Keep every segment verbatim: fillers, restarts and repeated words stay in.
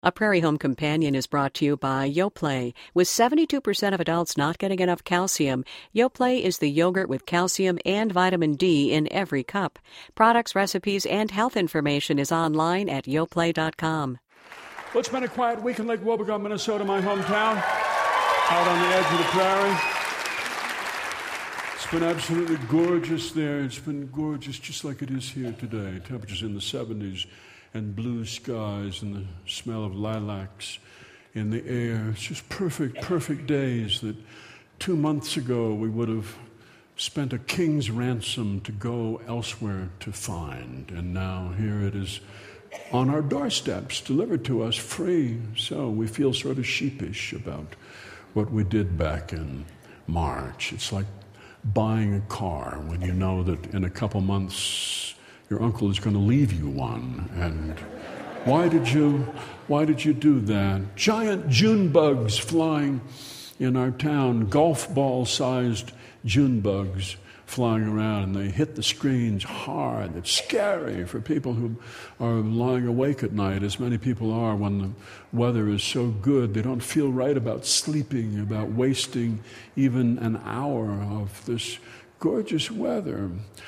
A Prairie Home Companion is brought to you by Yoplait. With seventy-two percent of adults not getting enough calcium, Yoplait is the yogurt with calcium and vitamin D in every cup. Products, recipes, and health information is online at yoplait dot com. Well, it's been a quiet week in Lake Wobegon, Minnesota, my hometown, out on the edge of the prairie. It's been absolutely gorgeous there. It's been gorgeous just like it is here today. Temperatures in the seventies. And blue skies and the smell of lilacs in the air. It's just perfect, perfect days that two months ago we would have spent a king's ransom to go elsewhere to find. And now here it is on our doorsteps, delivered to us free. So we feel sort of sheepish about what we did back in March. It's like buying a car when you know that in a couple months your uncle is going to leave you one. And why did you, why did you do that? Giant June bugs flying in our town, golf ball-sized June bugs flying around, and they hit the screens hard. It's scary for people who are lying awake at night, as many people are when the weather is so good. They don't feel right about sleeping, about wasting even an hour of this gorgeous weather.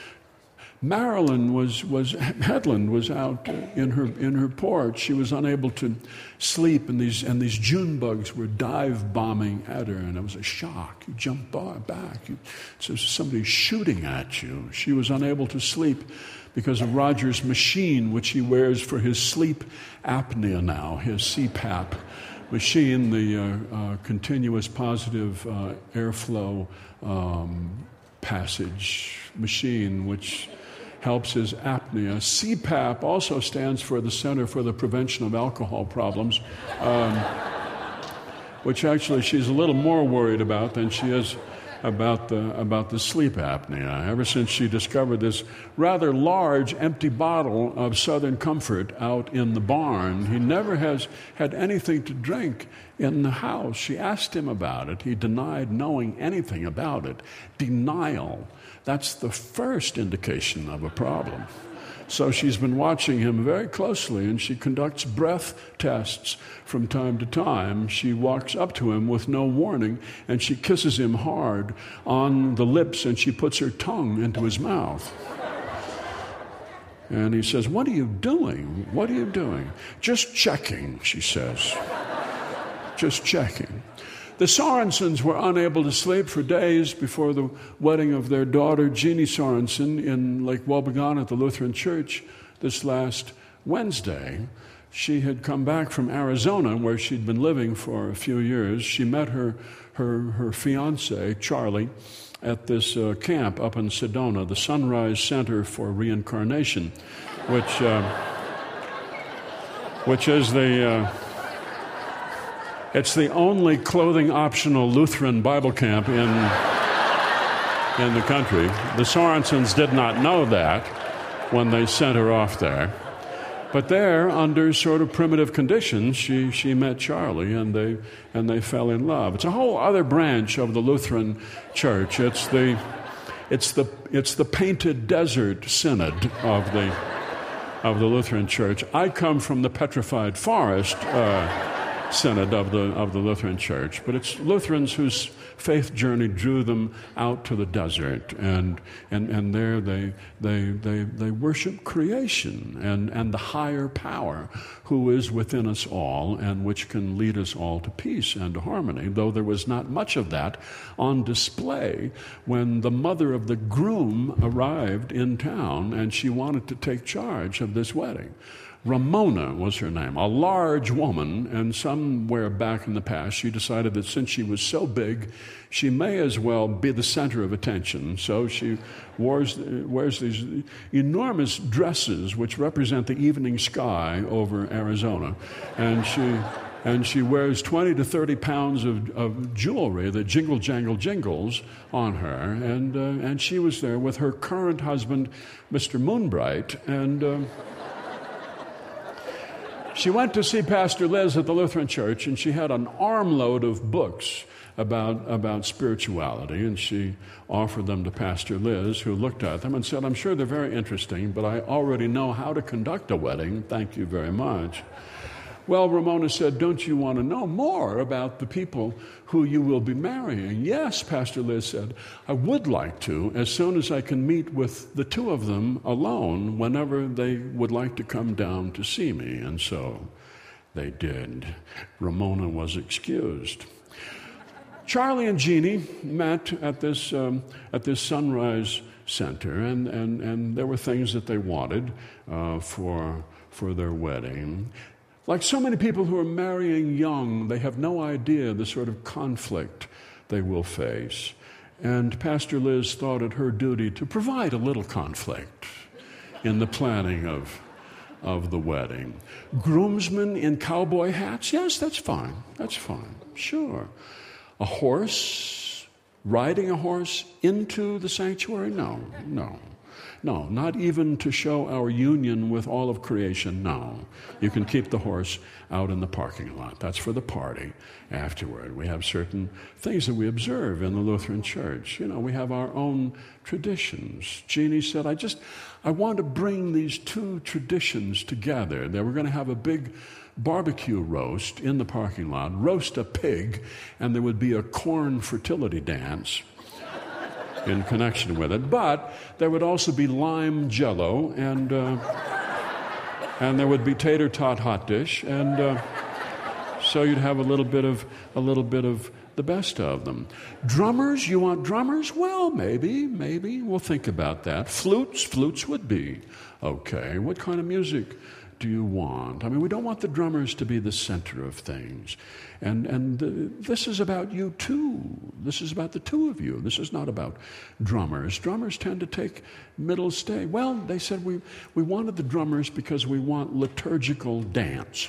Marilyn was, was, Hedlund was out in her, in her porch. She was unable to sleep, and these, and these June bugs were dive bombing at her, and it was a shock. You jump back. You, so somebody's shooting at you. She was unable to sleep because of Roger's machine, which he wears for his sleep apnea now, his C PAP machine, the uh, uh, continuous positive uh, airflow um, passage machine, which helps his apnea. C PAP also stands for the Center for the Prevention of Alcohol Problems, um, which actually she's a little more worried about than she is about the about the sleep apnea. Ever since she discovered this rather large empty bottle of Southern Comfort out in the barn, he never has had anything to drink in the house. She asked him about it. He denied knowing anything about it. Denial. That's the first indication of a problem. So she's been watching him very closely, and she conducts breath tests from time to time. She walks up to him with no warning, and she kisses him hard on the lips, and she puts her tongue into his mouth. And he says, "What are you doing? What are you doing?" "Just checking," she says. "Just checking." The Sorensens were unable to sleep for days before the wedding of their daughter, Jeannie Sorensen, in Lake Wobegon at the Lutheran Church this last Wednesday. She had come back from Arizona, where she'd been living for a few years. She met her, her, her fiancé, Charlie, at this uh, camp up in Sedona, the Sunrise Center for Reincarnation, which, uh, which is the... Uh, It's the only clothing-optional Lutheran Bible camp in, in the country. The Sorensens did not know that when they sent her off there. But there, under sort of primitive conditions, she, she met Charlie, and they, and they fell in love. It's a whole other branch of the Lutheran Church. It's the, it's the, it's the painted desert synod of the, of the Lutheran Church. I come from the petrified forest uh, synod of the of the Lutheran Church, but it's Lutherans whose faith journey drew them out to the desert, and and, and there they they they they worship creation and, and the higher power who is within us all and which can lead us all to peace and to harmony, though there was not much of that on display when the mother of the groom arrived in town and she wanted to take charge of this wedding. Ramona was her name, a large woman, and somewhere back in the past she decided that since she was so big, she may as well be the center of attention. So she wears, wears these enormous dresses which represent the evening sky over Arizona, and she and she wears twenty to thirty pounds of, of jewelry that jingle jangle jingles on her, and uh, and she was there with her current husband, Mister Moonbright, and. Uh, She went to see Pastor Liz at the Lutheran Church, and she had an armload of books about, about spirituality, and she offered them to Pastor Liz, who looked at them and said, "I'm sure they're very interesting, but I already know how to conduct a wedding. Thank you very much." Well, Ramona said, don't you want to know more about the people who you will be marrying? Yes, Pastor Liz said, I would like to, as soon as I can meet with the two of them alone whenever they would like to come down to see me. And so they did. Ramona was excused. Charlie and Jeannie met at this um, at this Sunrise Center, and, and, and there were things that they wanted uh, for for their wedding. Like so many people who are marrying young, they have no idea the sort of conflict they will face. And Pastor Liz thought it her duty to provide a little conflict in the planning of, of the wedding. Groomsmen in cowboy hats? Yes, that's fine. That's fine. Sure. A horse, riding a horse into the sanctuary? No, no. No, not even to show our union with all of creation, no. You can keep the horse out in the parking lot. That's for the party afterward. We have certain things that we observe in the Lutheran Church. You know, we have our own traditions. Jeannie said, I just, I want to bring these two traditions together. That we're going to have a big barbecue roast in the parking lot, roast a pig, and there would be a corn fertility dance in connection with it. But there would also be lime jello, and uh, and there would be tater tot hot dish, and uh, so you'd have a little bit of a little bit of the best of them. Drummers, you want drummers? Well, maybe, maybe we'll think about that. Flutes, flutes would be okay. What kind of music do you want? I mean, we don't want the drummers to be the center of things. And and uh, this is about you too. This is about the two of you. This is not about drummers. Drummers tend to take middle stage. Well, they said we, we wanted the drummers because we want liturgical dance.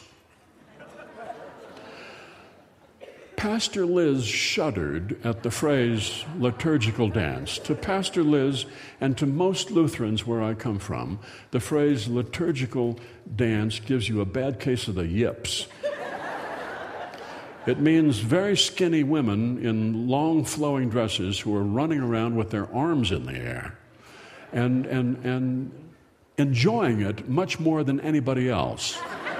Pastor Liz shuddered at the phrase liturgical dance. To Pastor Liz and to most Lutherans where I come from, the phrase liturgical dance gives you a bad case of the yips. It means very skinny women in long flowing dresses who are running around with their arms in the air and, and, and enjoying it much more than anybody else.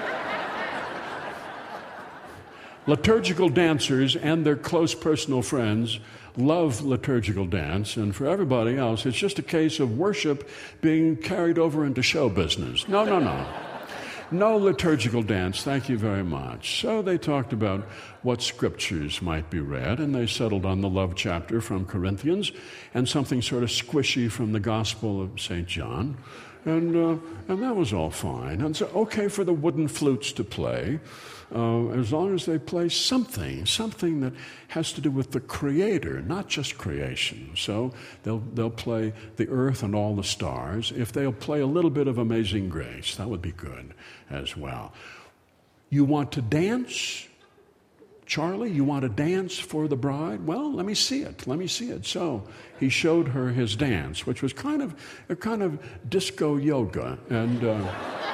Liturgical dancers and their close personal friends love liturgical dance, and for everybody else, it's just a case of worship being carried over into show business. No, no, no. No liturgical dance, thank you very much. So they talked about what scriptures might be read, and they settled on the love chapter from Corinthians and something sort of squishy from the Gospel of Saint John. And uh, and that was all fine. And so, okay for the wooden flutes to play, uh, as long as they play something, something that has to do with the Creator, not just creation. So they'll they'll play the earth and all the stars. If they'll play a little bit of Amazing Grace, that would be good as well. You want to dance? Charlie, you want to dance for the bride? Well, let me see it. Let me see it. So he showed her his dance, which was kind of a kind of disco yoga. And uh,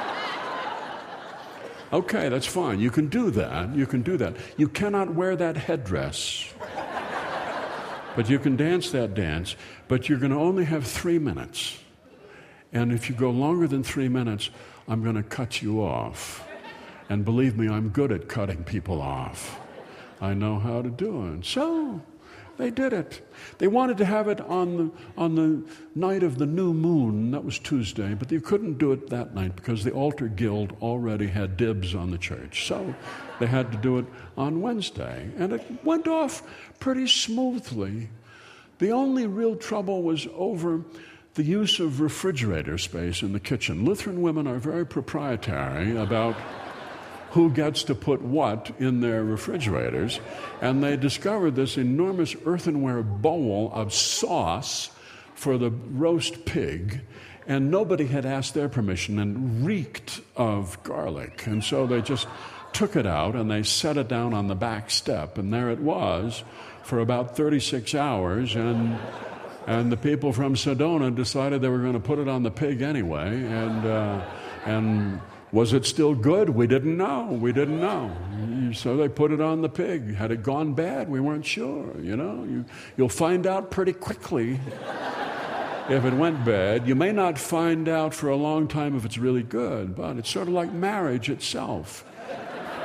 okay, that's fine. You can do that. You can do that. You cannot wear that headdress, but you can dance that dance. But you're going to only have three minutes. And if you go longer than three minutes, I'm going to cut you off. And believe me, I'm good at cutting people off. I know how to do it. So they did it. They wanted to have it on the on the night of the new moon. That was Tuesday, but they couldn't do it that night because the altar guild already had dibs on the church. So they had to do it on Wednesday. And it went off pretty smoothly. The only real trouble was over the use of refrigerator space in the kitchen. Lutheran women are very proprietary about who gets to put what in their refrigerators, and they discovered this enormous earthenware bowl of sauce for the roast pig, and nobody had asked their permission and reeked of garlic. And so they just took it out and they set it down on the back step, and there it was for about thirty-six hours, and and the people from Sedona decided they were going to put it on the pig anyway, and uh, and was it still good? We didn't know. We didn't know. So they put it on the pig. Had it gone bad? We weren't sure. You know, you, you'll find out pretty quickly if it went bad. You may not find out for a long time if it's really good, but it's sort of like marriage itself.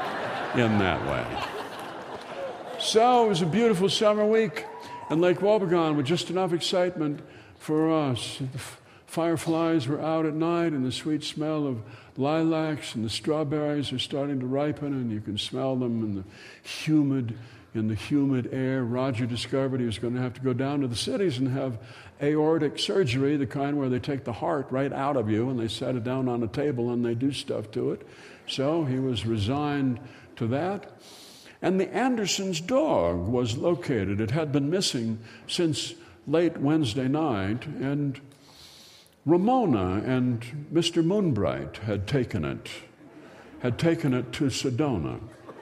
in that way. So it was a beautiful summer week in Lake Wobegon with just enough excitement for us. The f- fireflies were out at night, and the sweet smell of lilacs and the strawberries are starting to ripen, and you can smell them in the humid, in the humid air. Roger discovered he was going to have to go down to the cities and have aortic surgery, the kind where they take the heart right out of you and they set it down on a table and they do stuff to it. So he was resigned to that. And the Andersons' dog was located. It had been missing since late Wednesday night, and Ramona and Mister Moonbright had taken it, had taken it to Sedona.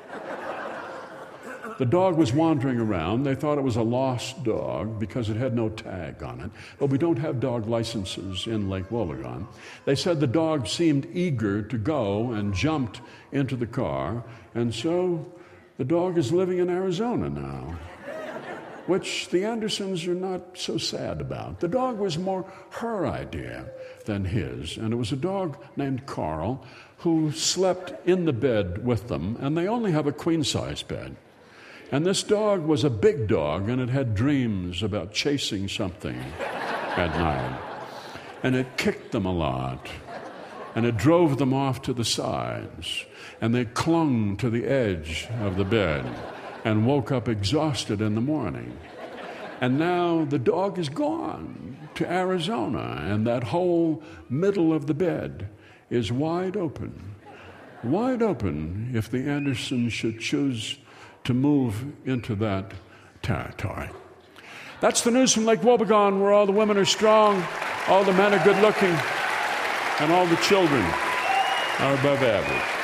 The dog was wandering around. They thought it was a lost dog because it had no tag on it. But we don't have dog licenses in Lake Wobegon. They said the dog seemed eager to go and jumped into the car. And so the dog is living in Arizona now, which the Andersons are not so sad about. The dog was more her idea than his. And it was a dog named Carl who slept in the bed with them. And they only have a queen-size bed. And this dog was a big dog, and it had dreams about chasing something at night. And it kicked them a lot, and it drove them off to the sides, and they clung to the edge of the bed and woke up exhausted in the morning. And now the dog is gone to Arizona, and that whole middle of the bed is wide open. Wide open if the Andersons should choose to move into that territory. That's the news from Lake Wobegon, where all the women are strong, all the men are good looking, and all the children are above average.